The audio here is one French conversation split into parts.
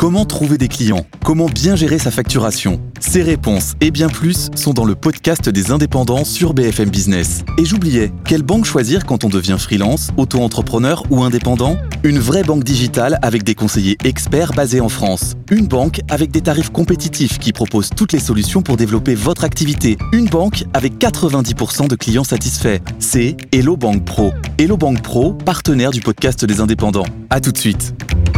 Comment trouver des clients ? Comment bien gérer sa facturation ? Ces réponses et bien plus sont dans le podcast des indépendants sur BFM Business. Et j'oubliais, quelle banque choisir quand on devient freelance, auto-entrepreneur ou indépendant ? Une vraie banque digitale avec des conseillers experts basés en France. Une banque avec des tarifs compétitifs qui propose toutes les solutions pour développer votre activité. Une banque avec 90% de clients satisfaits. C'est Hello Bank Pro. Hello Bank Pro, partenaire du podcast des indépendants. À tout de suite.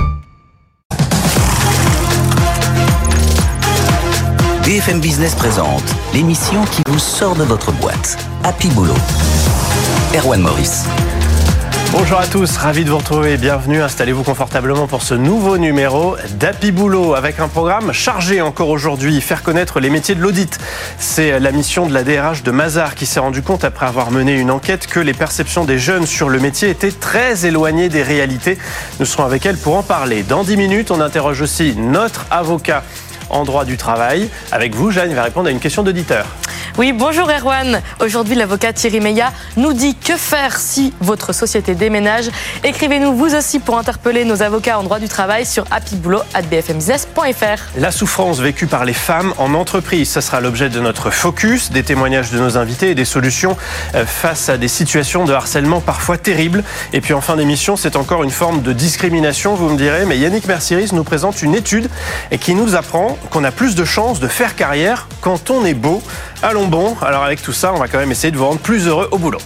BFM Business présente l'émission qui vous sort de votre boîte. Happy Boulot. Erwan Maurice. Bonjour à tous, ravi de vous retrouver. Bienvenue, installez-vous confortablement pour ce nouveau numéro d'Happy Boulot avec un programme chargé encore aujourd'hui, faire connaître les métiers de l'audit. C'est la mission de la DRH de Mazars qui s'est rendu compte après avoir mené une enquête que les perceptions des jeunes sur le métier étaient très éloignées des réalités. Nous serons avec elle pour en parler. Dans 10 minutes, on interroge aussi notre avocat en droit du travail. Avec vous, Jeanne, il va répondre à une question d'auditeur. Oui, bonjour Erwan. Aujourd'hui, l'avocat Thierry Meillat nous dit que faire si votre société déménage. Écrivez-nous vous aussi pour interpeller nos avocats en droit du travail sur happyboulot@bfmbusiness.fr. La souffrance vécue par les femmes en entreprise, ça sera l'objet de notre focus, des témoignages de nos invités et des solutions face à des situations de harcèlement parfois terribles. Et puis en fin d'émission, c'est encore une forme de discrimination, vous me direz, mais Yannick Mercieris nous présente une étude qui nous apprend qu'on a plus de chances de faire carrière quand on est beau. Allons bon, alors avec tout ça, on va quand même essayer de vous rendre plus heureux au boulot.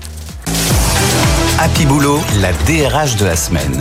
Happy Boulot, la DRH de la semaine.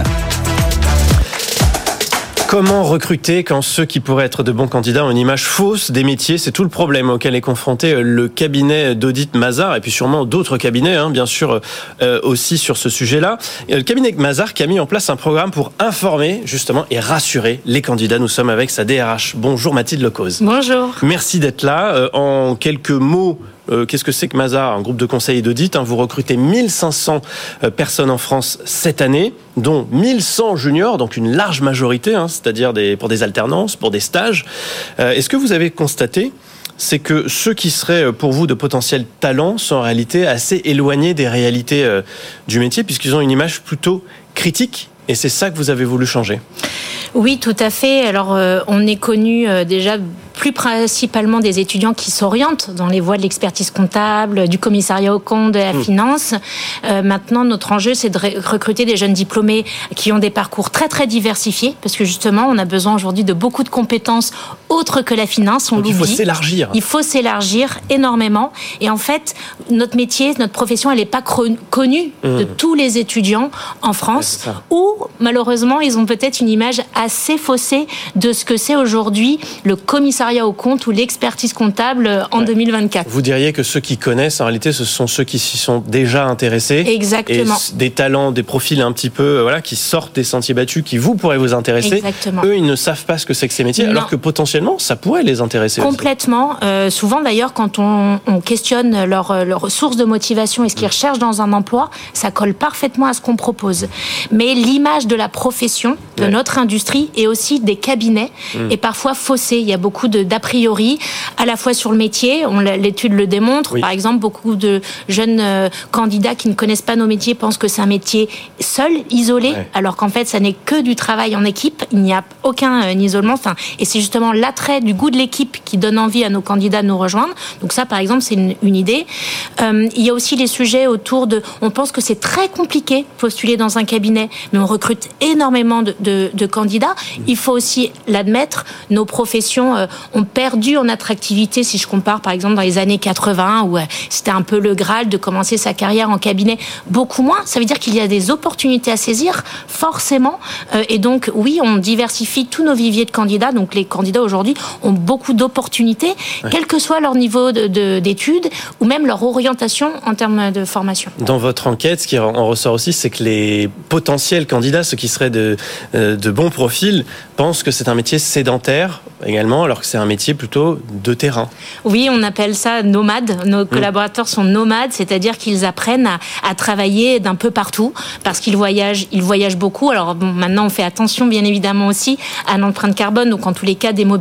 Comment recruter quand ceux qui pourraient être de bons candidats ont une image fausse des métiers ? C'est tout le problème auquel est confronté le cabinet d'audit Mazars et puis sûrement d'autres cabinets, bien sûr, aussi sur ce sujet-là. Le cabinet Mazars qui a mis en place un programme pour informer justement et rassurer les candidats. Nous sommes avec sa DRH. Bonjour Mathilde Lecause. Bonjour. Merci d'être là. En quelques mots, qu'est-ce que c'est que Mazars ? Un groupe de conseil et d'audit. Vous recrutez 1500 personnes en France cette année, dont 1100 juniors, donc une large majorité, c'est-à-dire pour des alternances, pour des stages. Est-ce que vous avez constaté, c'est que ceux qui seraient pour vous de potentiels talents sont en réalité assez éloignés des réalités du métier, puisqu'ils ont une image plutôt critique, et c'est ça que vous avez voulu changer ? Oui, tout à fait. Alors, on est connu déjà plus principalement des étudiants qui s'orientent dans les voies de l'expertise comptable, du commissariat aux comptes, de la finance. Maintenant, notre enjeu, c'est de recruter des jeunes diplômés qui ont des parcours très, très diversifiés, parce que justement, on a besoin aujourd'hui de beaucoup de compétences autres que la finance. Donc, il faut s'élargir. Il faut s'élargir énormément. Et en fait, notre métier, notre profession, elle n'est pas connue de tous les étudiants en France, où, malheureusement, ils ont peut-être une image assez faussée de ce que c'est aujourd'hui le commissariat au compte ou l'expertise comptable en 2024. Vous diriez que ceux qui connaissent, en réalité, ce sont ceux qui s'y sont déjà intéressés. Exactement. Et des talents, des profils un petit peu, qui sortent des sentiers battus, qui vous pourraient vous intéresser. Exactement. Eux, ils ne savent pas ce que c'est que ces métiers, alors que potentiellement, ça pourrait les intéresser. Complètement. Souvent, d'ailleurs, quand on questionne leur source de motivation et ce qu'ils recherchent dans un emploi, ça colle parfaitement à ce qu'on propose. Mais l'image de la profession, de notre industrie et aussi des cabinets est parfois faussée. Il y a beaucoup d'a priori, à la fois sur le métier, l'étude le démontre. Oui. Par exemple, beaucoup de jeunes candidats qui ne connaissent pas nos métiers pensent que c'est un métier seul, isolé, alors qu'en fait, ça n'est que du travail en équipe. Il n'y a aucun isolement. Et c'est justement l'attrait du goût de l'équipe qui donne envie à nos candidats de nous rejoindre. Donc ça, par exemple, c'est une idée. Il y a aussi les sujets autour de... On pense que c'est très compliqué de postuler dans un cabinet, mais on recrute énormément de candidats. Il faut aussi l'admettre. Nos professions ont perdu en attractivité, si je compare par exemple dans les années 80 où c'était un peu le Graal de commencer sa carrière en cabinet, beaucoup moins. Ça veut dire qu'il y a des opportunités à saisir, forcément. Et donc, oui, on diversifie tous nos viviers de candidats. Donc, les candidats aujourd'hui ont beaucoup d'opportunités, quel que soit leur niveau d'études ou même leur orientation en termes de formation. Dans votre enquête, ce qui en ressort aussi, c'est que les potentiels candidats, ceux qui seraient de bons profils, pensent que c'est un métier sédentaire également, alors que c'est un métier plutôt de terrain. Oui, on appelle ça nomade. Nos collaborateurs sont nomades, c'est-à-dire qu'ils apprennent à travailler d'un peu partout parce qu'ils voyagent beaucoup. Alors bon, maintenant on fait attention bien évidemment aussi à l'empreinte carbone, donc en tous les cas des mobilités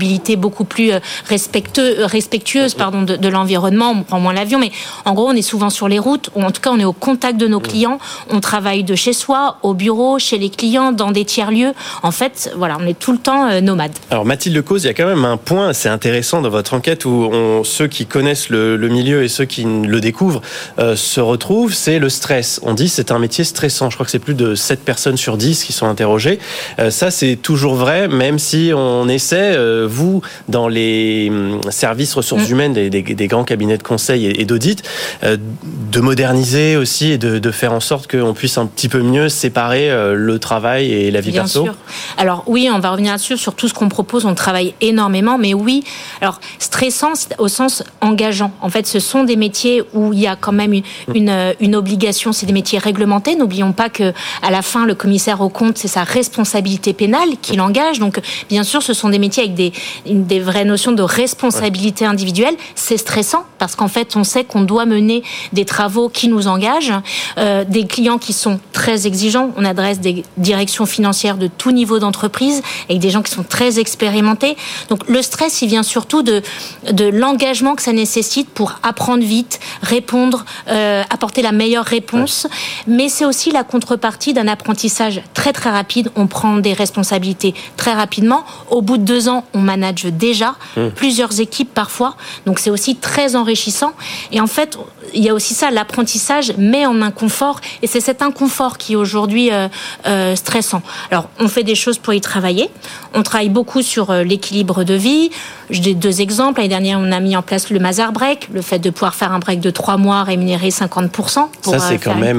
mobilité beaucoup plus respectueuse de l'environnement. On prend moins l'avion, mais en gros, on est souvent sur les routes, ou en tout cas, on est au contact de nos clients. On travaille de chez soi, au bureau, chez les clients, dans des tiers-lieux. En fait, voilà, on est tout le temps nomade. Alors, Mathilde Lecause, il y a quand même un point assez intéressant dans votre enquête où ceux qui connaissent le milieu et ceux qui le découvrent se retrouvent, c'est le stress. On dit que c'est un métier stressant. Je crois que c'est plus de 7 personnes sur 10 qui sont interrogées. Ça, c'est toujours vrai, même si on essaie, vous, dans les services ressources humaines des grands cabinets de conseil et d'audit, de moderniser aussi et de faire en sorte qu'on puisse un petit peu mieux séparer le travail et la vie perso. Bien sûr. Alors oui, on va revenir là-dessus, sur tout ce qu'on propose, on travaille énormément, mais oui, alors stressant au sens engageant. En fait, ce sont des métiers où il y a quand même une obligation, c'est des métiers réglementés. N'oublions pas que à la fin, le commissaire aux comptes, c'est sa responsabilité pénale qui l'engage. Donc, bien sûr, ce sont des métiers avec des vraies notions de responsabilité individuelle. C'est stressant parce qu'en fait, on sait qu'on doit mener des travaux qui nous engagent, des clients qui sont très exigeants. On adresse des directions financières de tout niveau d'entreprise avec des gens qui sont très expérimentés. Donc, le stress, il vient surtout de l'engagement que ça nécessite pour apprendre vite, répondre, apporter la meilleure réponse. Mais c'est aussi la contrepartie d'un apprentissage très très rapide. On prend des responsabilités très rapidement. Au bout de 2 ans, on manage déjà plusieurs équipes parfois. Donc c'est aussi très enrichissant. Et en fait, il y a aussi ça, l'apprentissage met en inconfort. Et c'est cet inconfort qui est aujourd'hui stressant. Alors, on fait des choses pour y travailler. On travaille beaucoup sur l'équilibre de vie. J'ai 2 exemples. L'année dernière, on a mis en place le Mazar Break, le fait de pouvoir faire un break de 3 mois rémunéré 50%. Ça, c'est quand même...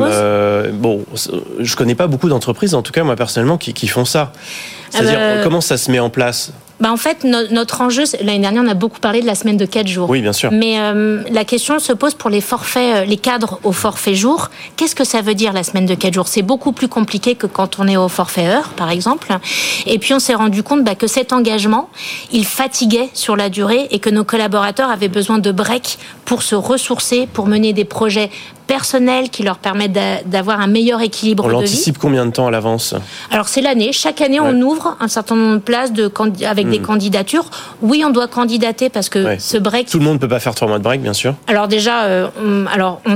je connais pas beaucoup d'entreprises, en tout cas, moi, personnellement, qui font ça. C'est-à-dire, comment ça se met en place ? En fait, notre enjeu, l'année dernière, on a beaucoup parlé de la semaine de 4 jours. Oui, bien sûr. Mais la question se pose pour les forfaits, les cadres au forfait jour. Qu'est-ce que ça veut dire, la semaine de 4 jours ? C'est beaucoup plus compliqué que quand on est au forfait heure, par exemple. Et puis, on s'est rendu compte que cet engagement, il fatiguait sur la durée et que nos collaborateurs avaient besoin de breaks pour se ressourcer, pour mener des projets personnels qui leur permettent d'avoir un meilleur équilibre de vie. On l'anticipe combien de temps à l'avance ? Alors, c'est l'année. Chaque année, on ouvre un certain nombre de places avec des candidatures. Oui, on doit candidater parce que ce break... Tout le monde ne peut pas faire 3 mois de break, bien sûr. Alors déjà, on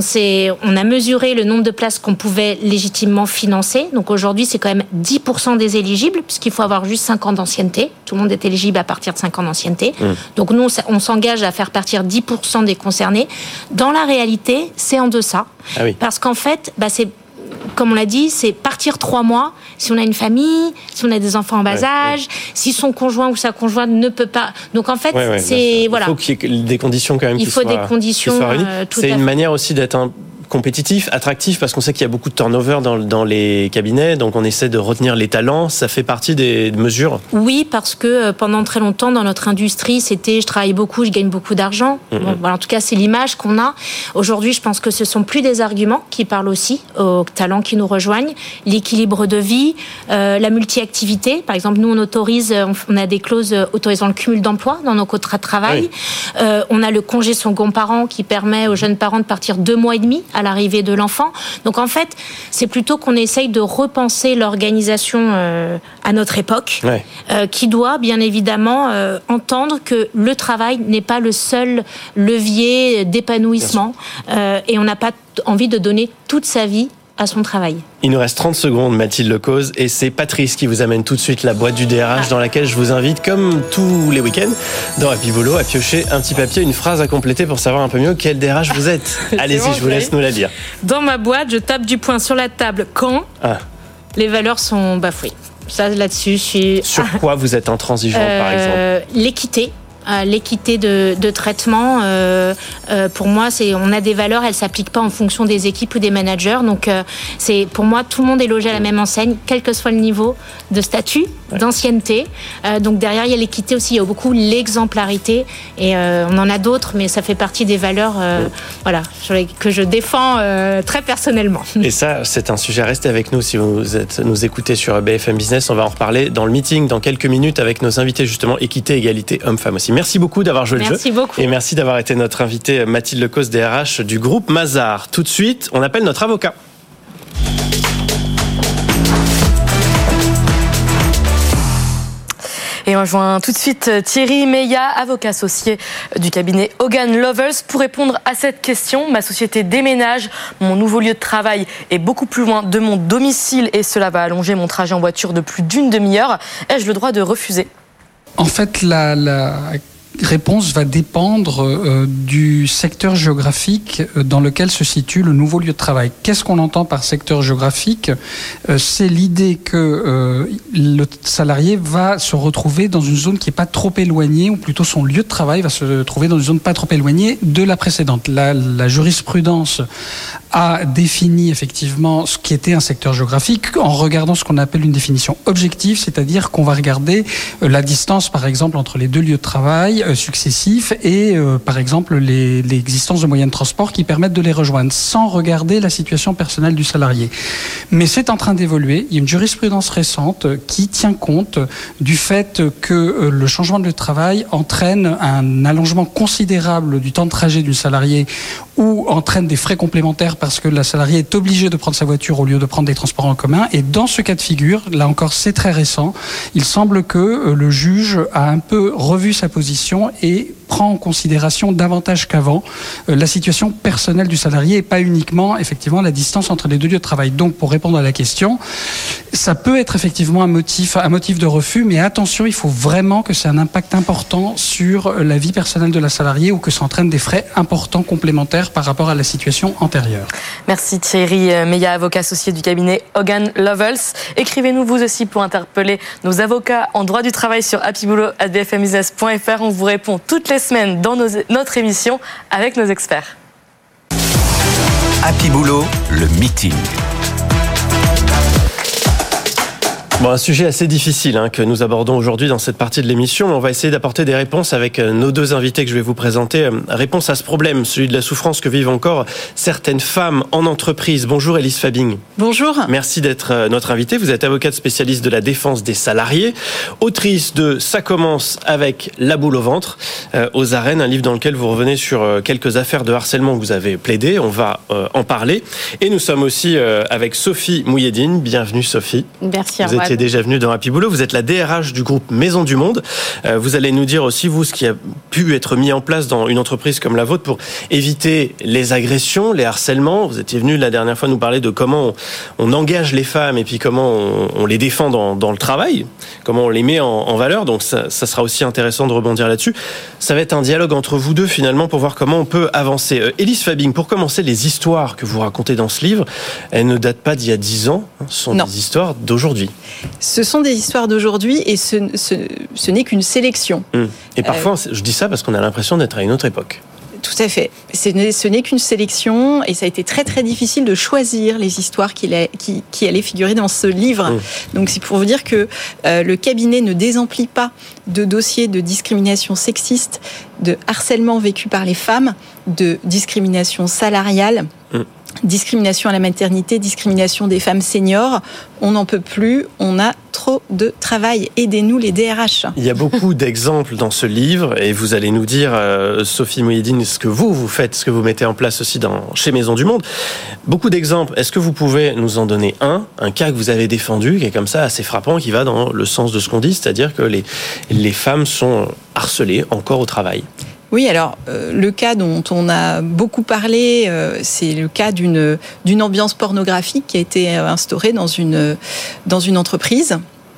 a mesuré le nombre de places qu'on pouvait légitimement financer. Donc aujourd'hui, c'est quand même 10% des éligibles, puisqu'il faut avoir juste 5 ans d'ancienneté. Tout le monde est éligible à partir de 5 ans d'ancienneté. Donc nous, on s'engage à faire partir 10% des concernés. Dans la réalité, c'est en deçà. Ah oui. Parce qu'en fait, c'est... Comme on l'a dit, c'est partir 3 mois si on a une famille, si on a des enfants en bas âge, si son conjoint ou sa conjointe ne peut pas. Donc en fait, c'est voilà. Il faut qu'il y ait des conditions quand même. Il faut des conditions. C'est une manière aussi d'être compétitif, attractif, parce qu'on sait qu'il y a beaucoup de turnover dans les cabinets, donc on essaie de retenir les talents. Ça fait partie des mesures. Oui, parce que pendant très longtemps dans notre industrie, c'était je travaille beaucoup, je gagne beaucoup d'argent. Bon, voilà, en tout cas, c'est l'image qu'on a. Aujourd'hui, je pense que ce sont plus des arguments qui parlent aussi aux talents qui nous rejoignent. L'équilibre de vie, la multi-activité. Par exemple, nous, on a des clauses autorisant le cumul d'emploi dans nos contrats de travail. On a le congé second parent qui permet aux jeunes parents de partir 2 mois et demi à l'arrivée de l'enfant. Donc en fait, c'est plutôt qu'on essaye de repenser l'organisation à notre époque, qui doit bien évidemment entendre que le travail n'est pas le seul levier d'épanouissement et on n'a pas envie de donner toute sa vie à son travail. Il nous reste 30 secondes, Mathilde Lecause, et c'est Patrice qui vous amène tout de suite la boîte du DRH dans laquelle je vous invite, comme tous les week-ends, dans Happy Boulot, à piocher un petit papier, une phrase à compléter pour savoir un peu mieux quel DRH vous êtes. Allez-y, je vous laisse nous la dire. Dans ma boîte, je tape du poing sur la table quand les valeurs sont bafouées. Ça, là-dessus, je suis... Sur quoi vous êtes intransigeante, par exemple ? L'équité. L'équité de traitement, pour moi, on a des valeurs, elles s'appliquent pas en fonction des équipes ou des managers. Donc, c'est pour moi, tout le monde est logé à la même enseigne, quel que soit le niveau de statut, d'ancienneté. Donc derrière, il y a l'équité aussi, il y a beaucoup l'exemplarité, et on en a d'autres, mais ça fait partie des valeurs, que je défends très personnellement. Et ça, c'est un sujet. Restez avec nous si vous nous écoutez sur BFM Business. On va en reparler dans le meeting dans quelques minutes avec nos invités justement équité, égalité, hommes-femmes aussi. Merci beaucoup d'avoir joué le jeu. Merci beaucoup. Et merci d'avoir été notre invitée Mathilde Lecause, DRH du groupe Mazar. Tout de suite, on appelle notre avocat. Et on rejoint tout de suite Thierry Meillat, avocat associé du cabinet Hogan Lovells, pour répondre à cette question. Ma société déménage, mon nouveau lieu de travail est beaucoup plus loin de mon domicile et cela va allonger mon trajet en voiture de plus d'une demi-heure. Ai-je le droit de refuser ? En fait, la réponse va dépendre du secteur géographique dans lequel se situe le nouveau lieu de travail. Qu'est-ce qu'on entend par secteur géographique ? C'est l'idée que le salarié va se retrouver dans une zone qui n'est pas trop éloignée, ou plutôt son lieu de travail va se trouver dans une zone pas trop éloignée de la précédente. La jurisprudence a défini effectivement ce qui était un secteur géographique en regardant ce qu'on appelle une définition objective, c'est-à-dire qu'on va regarder la distance, par exemple, entre les deux lieux de travail successifs et, par exemple, l'existence de moyens de transport qui permettent de les rejoindre sans regarder la situation personnelle du salarié. Mais c'est en train d'évoluer. Il y a une jurisprudence récente qui tient compte du fait que le changement de lieu de travail entraîne un allongement considérable du temps de trajet du salarié ou entraîne des frais complémentaires parce que la salariée est obligée de prendre sa voiture au lieu de prendre des transports en commun. Et dans ce cas de figure, là encore c'est très récent, il semble que le juge a un peu revu sa position et prend en considération davantage qu'avant la situation personnelle du salarié et pas uniquement effectivement la distance entre les deux lieux de travail. Donc pour répondre à la question, ça peut être effectivement un motif de refus, mais attention, il faut vraiment que c'est un impact important sur la vie personnelle de la salariée ou que ça entraîne des frais importants complémentaires par rapport à la situation antérieure. Merci Thierry Meillat, avocat associé du cabinet Hogan Lovells. Écrivez-nous vous aussi pour interpeller nos avocats en droit du travail sur happyboulot@bfmbusiness.fr. On vous répond toutes les semaines dans notre émission avec nos experts. Happy Boulot, le meeting. Bon, un sujet assez difficile que nous abordons aujourd'hui dans cette partie de l'émission. On va essayer d'apporter des réponses avec nos deux invités que je vais vous présenter. Réponse à ce problème, celui de la souffrance que vivent encore certaines femmes en entreprise. Bonjour Élise Fabing. Bonjour. Merci d'être notre invitée. Vous êtes avocate spécialiste de la défense des salariés, autrice de Ça commence avec la boule au ventre aux arènes, un livre dans lequel vous revenez sur quelques affaires de harcèlement que vous avez plaidé. On va en parler. Et nous sommes aussi avec Sophie Mouhiedine. Bienvenue Sophie. Merci. Vous étiez déjà venue dans Happy Boulot. Vous êtes la DRH du groupe Maison du Monde. Vous allez nous dire aussi, vous, ce qui a pu être mis en place dans une entreprise comme la vôtre pour éviter les agressions, les harcèlements. Vous étiez venu la dernière fois nous parler de comment on engage les femmes et puis comment on les défend dans le travail, comment on les met en valeur. Donc ça sera aussi intéressant de rebondir là-dessus. Ça va être un dialogue entre vous deux finalement pour voir comment on peut avancer. Élise Fabing, pour commencer, les histoires que vous racontez dans ce livre, elles ne datent pas d'il y a 10 ans. Ce sont des histoires d'aujourd'hui. Ce sont des histoires d'aujourd'hui et ce n'est qu'une sélection. Et parfois, je dis ça parce qu'on a l'impression d'être à une autre époque. Tout à fait. Ce n'est qu'une sélection et ça a été très très difficile de choisir les histoires qui allaient figurer dans ce livre. Donc c'est pour vous dire que le cabinet ne désemplit pas de dossiers de discrimination sexiste, de harcèlement vécu par les femmes, de discrimination salariale. Discrimination à la maternité, discrimination des femmes seniors. On n'en peut plus, on a trop de travail. Aidez-nous les DRH. Il y a beaucoup d'exemples dans ce livre et vous allez nous dire, Sophie Mouhiedine, ce que vous faites, ce que vous mettez en place aussi chez Maison du Monde. Beaucoup d'exemples. Est-ce que vous pouvez nous en donner un cas que vous avez défendu, qui est comme ça assez frappant, qui va dans le sens de ce qu'on dit, c'est-à-dire que les femmes sont harcelées encore au travail? Oui, alors le cas dont on a beaucoup parlé, c'est le cas d'une ambiance pornographique qui a été instaurée dans une entreprise.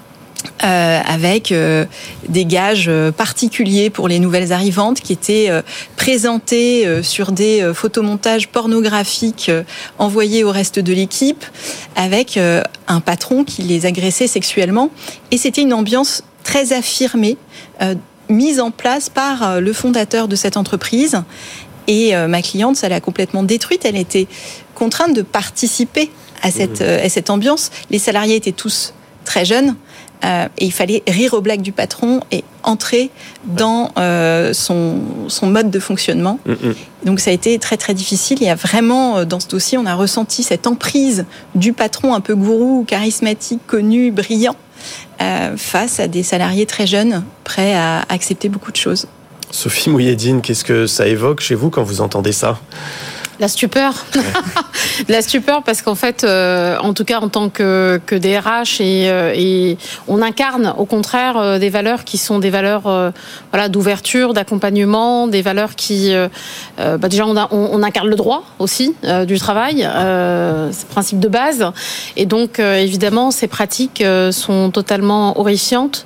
Avec des gages particuliers pour les nouvelles arrivantes qui étaient présentés sur des photomontages pornographiques envoyés au reste de l'équipe avec un patron qui les agressait sexuellement. Et c'était une ambiance très affirmée, mise en place par le fondateur de cette entreprise. Et ma cliente, ça l'a complètement détruite. Elle était contrainte de participer à cette ambiance. Les salariés étaient tous très jeunes. Et il fallait rire aux blagues du patron et entrer dans son mode de fonctionnement. Donc ça a été très très difficile. Il y a vraiment, dans ce dossier, on a ressenti cette emprise du patron un peu gourou, charismatique, connu, brillant, face à des salariés très jeunes, prêts à accepter beaucoup de choses. Sophie Mouhiedine, qu'est-ce que ça évoque chez vous quand vous entendez ça ? La stupeur. La stupeur parce qu'en fait, en tout cas en tant que DRH, et on incarne au contraire des valeurs qui sont des valeurs d'ouverture, d'accompagnement, des valeurs qui... déjà on incarne le droit aussi du travail, c'est le principe de base. Et donc évidemment ces pratiques sont totalement horrifiantes.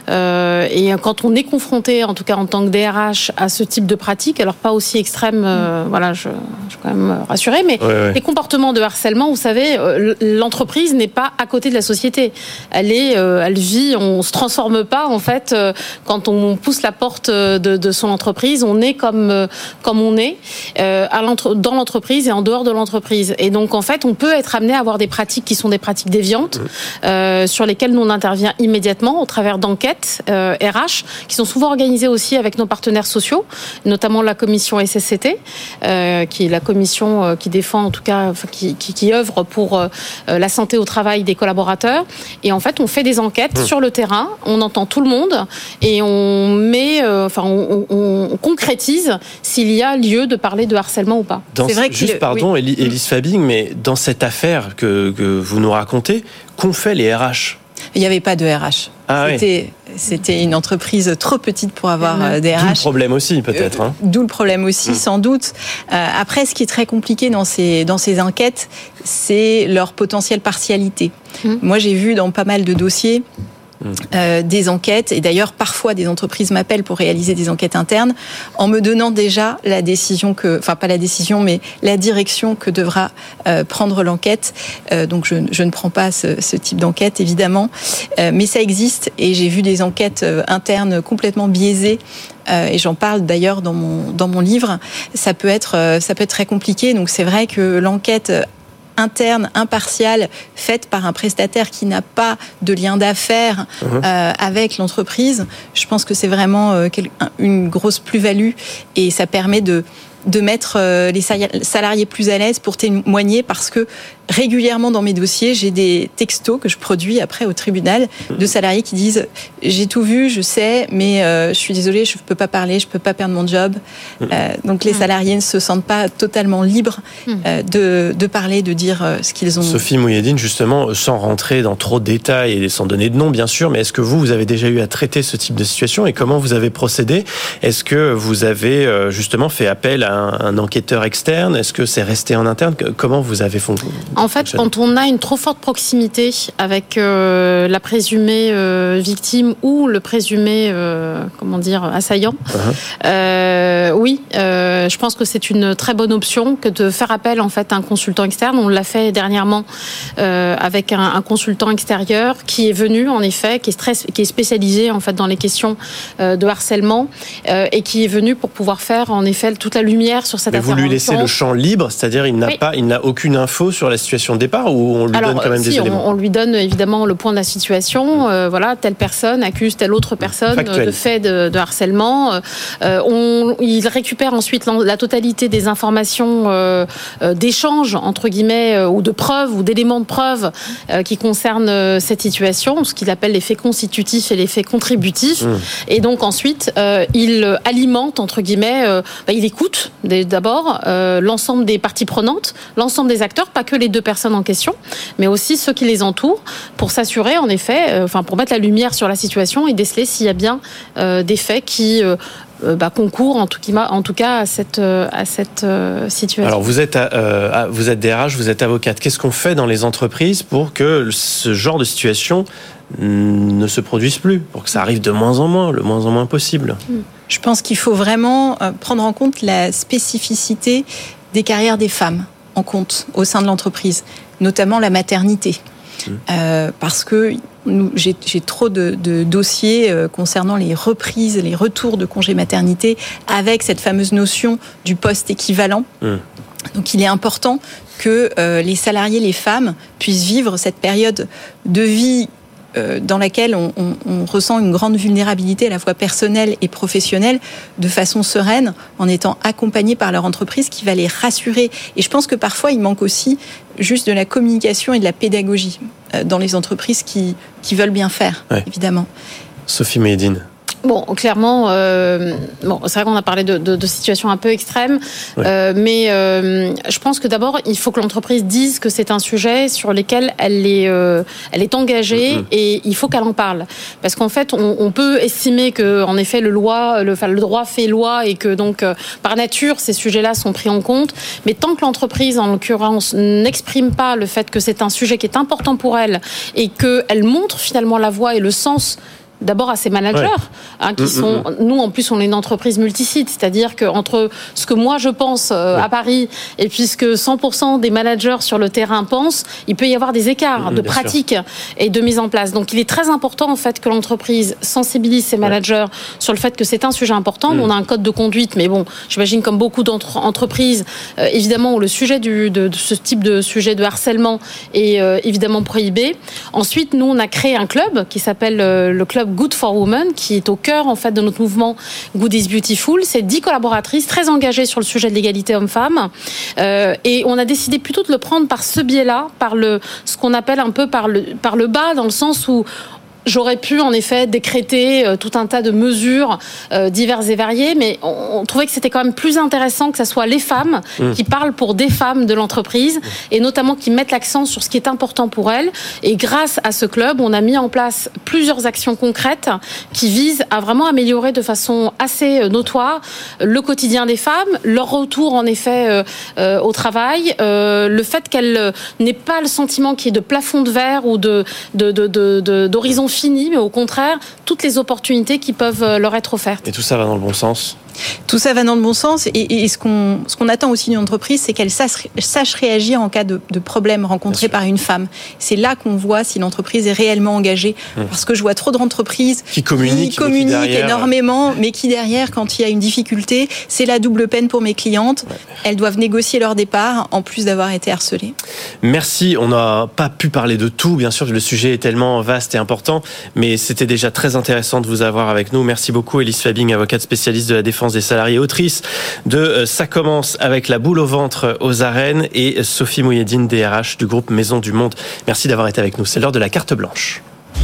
Et quand on est confronté, en tout cas en tant que DRH, à ce type de pratique, alors pas aussi extrême, je suis quand même rassurée, mais les comportements de harcèlement, vous savez, l'entreprise n'est pas à côté de la société. Elle vit, on se transforme pas en fait quand on pousse la porte de son entreprise, on est comme on est dans l'entreprise et en dehors de l'entreprise. Et donc en fait, on peut être amené à avoir des pratiques qui sont des pratiques déviantes, sur lesquelles nous on intervient immédiatement au travers d'enquêtes RH, qui sont souvent organisées aussi avec nos partenaires sociaux, notamment la commission SSCT, qui est la commission qui défend, en tout cas, qui œuvre pour la santé au travail des collaborateurs. Et en fait, on fait des enquêtes sur le terrain, on entend tout le monde et on met, on concrétise s'il y a lieu de parler de harcèlement ou pas. C'est vrai que pardon, Élise Fabing, mais dans cette affaire que vous nous racontez, qu'ont fait les RH ? Il n'y avait pas de RH. C'était une entreprise trop petite pour avoir des RH. D'où le problème aussi, peut-être. D'où le problème aussi, sans doute. Après, ce qui est très compliqué dans ces enquêtes, c'est leur potentielle partialité. Moi, j'ai vu dans pas mal de dossiers des enquêtes, et d'ailleurs parfois des entreprises m'appellent pour réaliser des enquêtes internes en me donnant déjà la décision pas la décision, mais la direction que devra prendre l'enquête. Donc je ne prends pas ce type d'enquête évidemment, mais ça existe et j'ai vu des enquêtes internes complètement biaisées. Et j'en parle d'ailleurs dans mon livre. Ça peut être très compliqué. Donc c'est vrai que l'enquête interne, impartiale, faite par un prestataire qui n'a pas de lien d'affaires avec l'entreprise, je pense que c'est vraiment une grosse plus-value et ça permet de mettre les salariés plus à l'aise pour témoigner, parce que régulièrement dans mes dossiers, j'ai des textos que je produis après au tribunal de salariés qui disent « j'ai tout vu, je sais, mais je suis désolée, je ne peux pas parler, je ne peux pas perdre mon job ». Donc les salariés ne se sentent pas totalement libres de parler, de dire ce qu'ils ont. Sophie Mouhiedine, justement, sans rentrer dans trop de détails et sans donner de nom bien sûr, mais est-ce que vous avez déjà eu à traiter ce type de situation et comment vous avez procédé ? Est-ce que vous avez justement fait appel à un enquêteur externe ? Est-ce que c'est resté en interne ? Comment vous avez fonctionné ? En fait, quand on a une trop forte proximité avec la présumée victime ou le présumé, assaillant, oui, je pense que c'est une très bonne option que de faire appel en fait à un consultant externe. On l'a fait dernièrement avec un consultant extérieur qui est venu en effet, qui est spécialisé en fait dans les questions de harcèlement et qui est venu pour pouvoir faire en effet toute la lumière sur cette affaire. Mais vous lui laissez le champ libre, c'est-à-dire il n'a aucune info sur la situation de départ, ou on lui donne quand même des éléments ? On lui donne évidemment le point de la situation. Telle personne accuse telle autre personne de fait de harcèlement. Il récupère ensuite la totalité des informations d'échange entre guillemets ou de preuves ou d'éléments de preuve qui concernent cette situation, ce qu'il appelle les faits constitutifs et les faits contributifs. Et donc ensuite il alimente entre guillemets, il écoute d'abord l'ensemble des parties prenantes, l'ensemble des acteurs, pas que les deux personnes en question, mais aussi ceux qui les entourent, pour s'assurer en effet, pour mettre la lumière sur la situation et déceler s'il y a bien des faits qui concourent en tout cas à cette situation. Alors vous êtes DRH, vous êtes avocate. Qu'est-ce qu'on fait dans les entreprises pour que ce genre de situation ne se produise plus, pour que ça arrive de moins en moins, le moins en moins possible ? Je pense qu'il faut vraiment prendre en compte la spécificité des carrières des femmes en compte au sein de l'entreprise, notamment la maternité. Parce que j'ai trop de dossiers concernant les reprises, les retours de congé maternité, avec cette fameuse notion du poste équivalent. Donc il est important que les salariés, les femmes, puissent vivre cette période de vie dans laquelle on ressent une grande vulnérabilité à la fois personnelle et professionnelle de façon sereine, en étant accompagnés par leur entreprise qui va les rassurer. Et je pense que parfois il manque aussi juste de la communication et de la pédagogie dans les entreprises qui veulent bien faire, évidemment. Sophie Mouhiedine. Bon, clairement, c'est vrai qu'on a parlé de situations un peu extrêmes, mais je pense que d'abord, il faut que l'entreprise dise que c'est un sujet sur lequel elle est engagée et il faut qu'elle en parle. Parce qu'en fait, on peut estimer que, en effet, le droit fait loi et que donc, par nature, ces sujets-là sont pris en compte. Mais tant que l'entreprise, en l'occurrence, n'exprime pas le fait que c'est un sujet qui est important pour elle et qu'elle montre finalement la voie et le sens d'abord à ces managers, qui sont... Nous, en plus, on est une entreprise multisite, c'est-à-dire qu'entre ce que moi, je pense à Paris et puis ce que 100% des managers sur le terrain pensent, il peut y avoir des écarts de pratique et de mise en place. Donc, il est très important, en fait, que l'entreprise sensibilise ses managers sur le fait que c'est un sujet important. On a un code de conduite, mais bon, j'imagine comme beaucoup d'entreprises, évidemment, où le sujet de ce type de sujet de harcèlement est évidemment prohibé. Ensuite, nous, on a créé un club qui s'appelle le club Good for Women, qui est au cœur en fait de notre mouvement Good is Beautiful. C'est 10 collaboratrices très engagées sur le sujet de l'égalité homme-femme, et on a décidé plutôt de le prendre par ce biais-là, par ce qu'on appelle un peu par le bas, dans le sens où j'aurais pu en effet décréter tout un tas de mesures diverses et variées, mais on trouvait que c'était quand même plus intéressant que ce soit les femmes qui parlent pour des femmes de l'entreprise et notamment qui mettent l'accent sur ce qui est important pour elles. Et grâce à ce club, on a mis en place plusieurs actions concrètes qui visent à vraiment améliorer de façon assez notoire le quotidien des femmes, leur retour en effet au travail, le fait qu'elles n'aient pas le sentiment qu'il y ait de plafond de verre ou d'horizon fini, mais au contraire, toutes les opportunités qui peuvent leur être offertes. Et tout ça va dans le bon sens ? Tout ça va dans le bon sens, et ce qu'on attend aussi d'une entreprise, c'est qu'elle sache réagir en cas de problème rencontré par une femme. C'est là qu'on voit si l'entreprise est réellement engagée, parce que je vois trop d'entreprises qui communiquent énormément, mais qui derrière, quand il y a une difficulté, c'est la double peine pour mes clientes. Elles doivent négocier leur départ, en plus d'avoir été harcelées. Merci, on n'a pas pu parler de tout, bien sûr, le sujet est tellement vaste et important, mais c'était déjà très intéressant de vous avoir avec nous. Merci beaucoup, Élise Fabing, avocate spécialiste de la défense des salariés, autrice de Ça commence avec la boule au ventre aux arènes, et Sophie Mouhedine, DRH du groupe Maison du Monde. Merci d'avoir été avec nous. C'est l'heure de la carte blanche.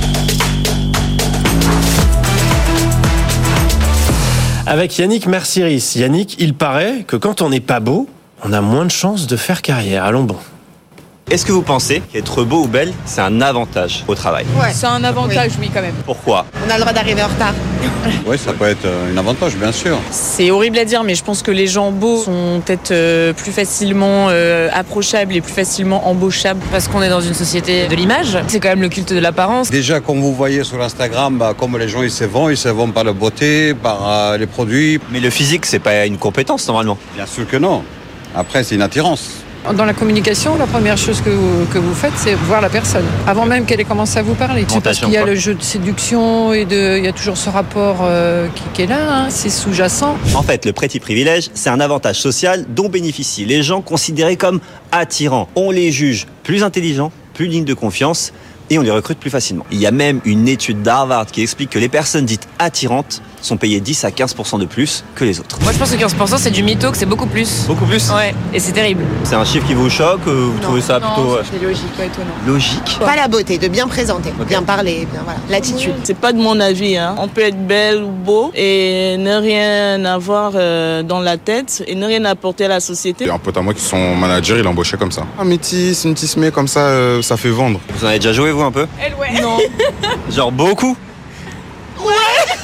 Avec Yannick Mercieris. Yannick, il paraît que quand on n'est pas beau, on a moins de chances de faire carrière. Allons bon. Est-ce que vous pensez qu'être beau ou belle, c'est un avantage au travail ? Ouais, c'est un avantage, oui, quand même. Pourquoi ? On a le droit d'arriver en retard. Oui, ça peut être un avantage, bien sûr. C'est horrible à dire, mais je pense que les gens beaux sont peut-être plus facilement approchables et plus facilement embauchables. Parce qu'on est dans une société de l'image. C'est quand même le culte de l'apparence. Déjà, comme vous voyez sur Instagram, comme les gens ils se vendent par la beauté, par les produits. Mais le physique, c'est pas une compétence, normalement. Bien sûr que non. Après, c'est une attirance. Dans la communication, la première chose que vous faites, c'est voir la personne, avant même qu'elle ait commencé à vous parler. C'est parce qu'il y a le jeu de séduction et il y a toujours ce rapport qui est là, c'est sous-jacent. En fait, le petit privilège, c'est un avantage social dont bénéficient les gens considérés comme attirants. On les juge plus intelligents, plus dignes de confiance, et on les recrute plus facilement. Il y a même une étude d'Harvard qui explique que les personnes dites attirantes sont payées 10 à 15% de plus que les autres. Moi je pense que 15% c'est du mytho, que c'est beaucoup plus. Beaucoup plus ? Ouais, et c'est terrible. C'est un chiffre qui vous choque, vous trouvez ça plutôt... c'est logique, pas étonnant. Logique ? Pas la beauté, de bien présenter, bien parler, bien voilà, l'attitude. C'est pas de mon avis, hein. On peut être belle ou beau et ne rien avoir dans la tête et ne rien apporter à la société. Il y a un pote à moi qui son manager, il l'embauchait comme ça. Un métis, une tismée comme ça, ça fait vendre. Vous en avez déjà joué vous un peu ? Elle, ouais. Non. Genre beaucoup ? Ouais.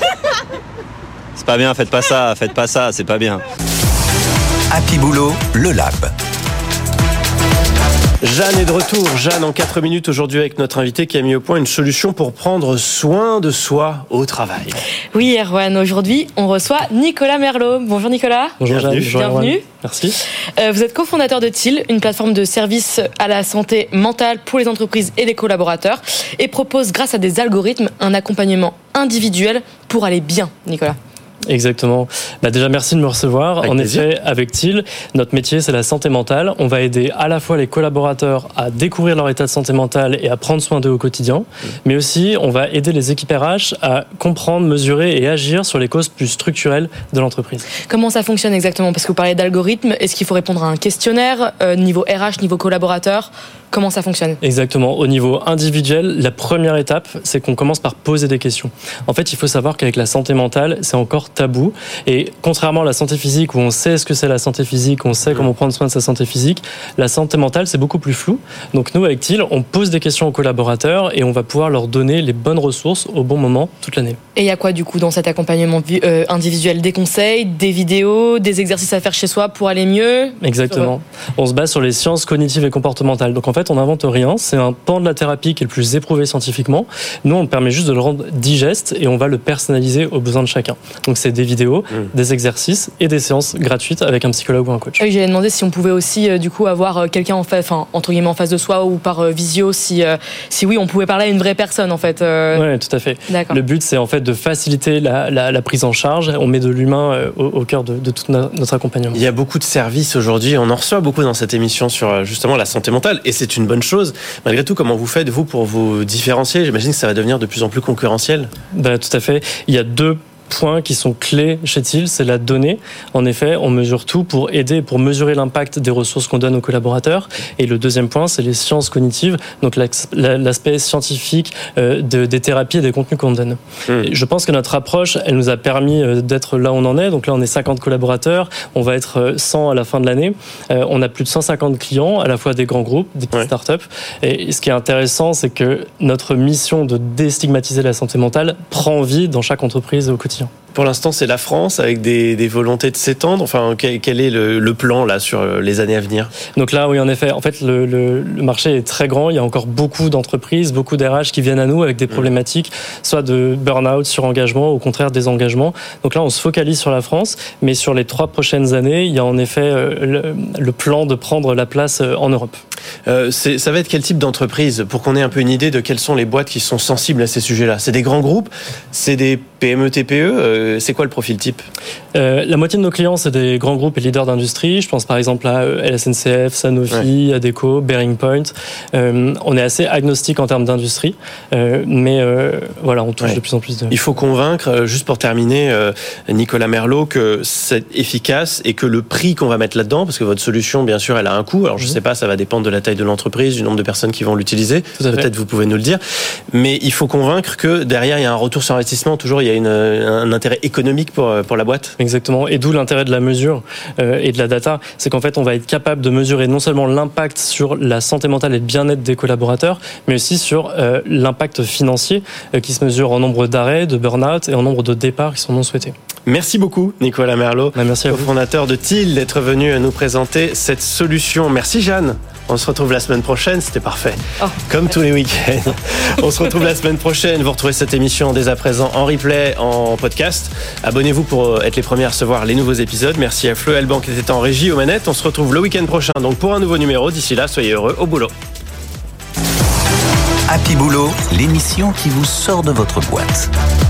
C'est pas bien, faites pas ça, c'est pas bien. Happy Boulot, le Lab. Jeanne est de retour. Jeanne, en 4 minutes aujourd'hui avec notre invité qui a mis au point une solution pour prendre soin de soi au travail. Oui, Erwan, aujourd'hui, on reçoit Nicolas Merlot. Bonjour Nicolas. Bonjour Jeanne. Bienvenue. Merci. Vous êtes cofondateur de TIL, une plateforme de services à la santé mentale pour les entreprises et les collaborateurs, et propose, grâce à des algorithmes, un accompagnement individuel pour aller bien, Nicolas. Exactement. Déjà, merci de me recevoir. En effet, avec TIL, notre métier, c'est la santé mentale. On va aider à la fois les collaborateurs à découvrir leur état de santé mentale et à prendre soin d'eux au quotidien, mais aussi, on va aider les équipes RH à comprendre, mesurer et agir sur les causes plus structurelles de l'entreprise. Comment ça fonctionne exactement ? Parce que vous parlez d'algorithmes. Est-ce qu'il faut répondre à un questionnaire, niveau RH, niveau collaborateur ? comment ça fonctionne. Exactement. Au niveau individuel, la première étape, c'est qu'on commence par poser des questions. En fait, il faut savoir qu'avec la santé mentale, c'est encore tabou. Et contrairement à la santé physique, où on sait ce que c'est la santé physique, on sait comment prendre soin de sa santé physique, la santé mentale, c'est beaucoup plus flou. Donc nous, avec TIL, on pose des questions aux collaborateurs et on va pouvoir leur donner les bonnes ressources au bon moment toute l'année. Et il y a quoi du coup dans cet accompagnement individuel? Des conseils, des vidéos, des exercices à faire chez soi pour aller mieux? Exactement. On se base sur les sciences cognitives et comportementales. Donc en fait, on n'invente rien. C'est un pan de la thérapie qui est le plus éprouvé scientifiquement. Nous, on permet juste de le rendre digeste et on va le personnaliser aux besoins de chacun. Donc c'est des vidéos, des exercices et des séances gratuites avec un psychologue ou un coach. Oui, j'allais demander si on pouvait aussi du coup avoir quelqu'un en face de soi ou par visio, si oui, on pouvait parler à une vraie personne en fait. Oui, tout à fait. D'accord. Le but, c'est en fait de faciliter la prise en charge. On met de l'humain au cœur de tout notre accompagnement. Il y a beaucoup de services aujourd'hui, on en reçoit beaucoup dans cette émission sur justement la santé mentale, et c'est une bonne chose. Malgré tout, comment vous faites, vous, pour vous différencier? J'imagine que ça va devenir de plus en plus concurrentiel. Tout à fait. Il y a 2 points qui sont clés chez TIL, c'est la donnée. En effet, on mesure tout pour aider, pour mesurer l'impact des ressources qu'on donne aux collaborateurs. Et le deuxième point, c'est les sciences cognitives, donc l'aspect scientifique des thérapies et des contenus qu'on donne. Je pense que notre approche, elle nous a permis d'être là où on en est. Donc là, on est 50 collaborateurs, on va être 100 à la fin de l'année. On a plus de 150 clients, à la fois des grands groupes, des petites startups. Et ce qui est intéressant, c'est que notre mission de déstigmatiser la santé mentale prend vie dans chaque entreprise au quotidien. Pour l'instant, c'est la France avec des volontés de s'étendre. Enfin, quel est le plan là sur les années à venir? Donc là, oui, en effet. En fait, le marché est très grand. Il y a encore beaucoup d'entreprises, beaucoup d'RH qui viennent à nous avec des problématiques, soit de burn-out, surengagement, au contraire désengagement. Donc là, on se focalise sur la France, mais sur les 3 prochaines années, il y a en effet le plan de prendre la place en Europe. Ça va être quel type d'entreprise, pour qu'on ait un peu une idée de quelles sont les boîtes qui sont sensibles à ces sujets-là? C'est des grands groupes, c'est des PME, TPE, c'est quoi le profil type? La moitié de nos clients, c'est des grands groupes et leaders d'industrie. Je pense par exemple à LSNCF, Sanofi, Adecco, Bearing Point. On est assez agnostique en termes d'industrie, mais voilà, on touche de plus en plus de... Il faut convaincre, juste pour terminer, Nicolas Merlot, que c'est efficace et que le prix qu'on va mettre là-dedans, parce que votre solution, bien sûr, elle a un coût. Alors je sais pas, ça va dépendre de la taille de l'entreprise, du nombre de personnes qui vont l'utiliser. Peut-être vous pouvez nous le dire. Mais il faut convaincre que derrière, il y a un retour sur investissement. Toujours, il y a un intérêt économique pour la boîte. Exactement. Et d'où l'intérêt de la mesure et de la data. C'est qu'en fait, on va être capable de mesurer non seulement l'impact sur la santé mentale et le bien-être des collaborateurs, mais aussi sur l'impact financier qui se mesure en nombre d'arrêts, de burn-out et en nombre de départs qui sont non souhaités. Merci beaucoup, Nicolas Merlot, cofondateur de TIL, d'être venu nous présenter cette solution. Merci, Jeanne. On se retrouve la semaine prochaine, c'était parfait. Comme tous les week-ends. On se retrouve la semaine prochaine. Vous retrouvez cette émission dès à présent en replay, en podcast. Abonnez-vous pour être les premiers à recevoir les nouveaux épisodes. Merci à Fleu Alban qui était en régie aux manettes. On se retrouve le week-end prochain donc pour un nouveau numéro. D'ici là, soyez heureux au boulot. Happy Boulot, l'émission qui vous sort de votre boîte.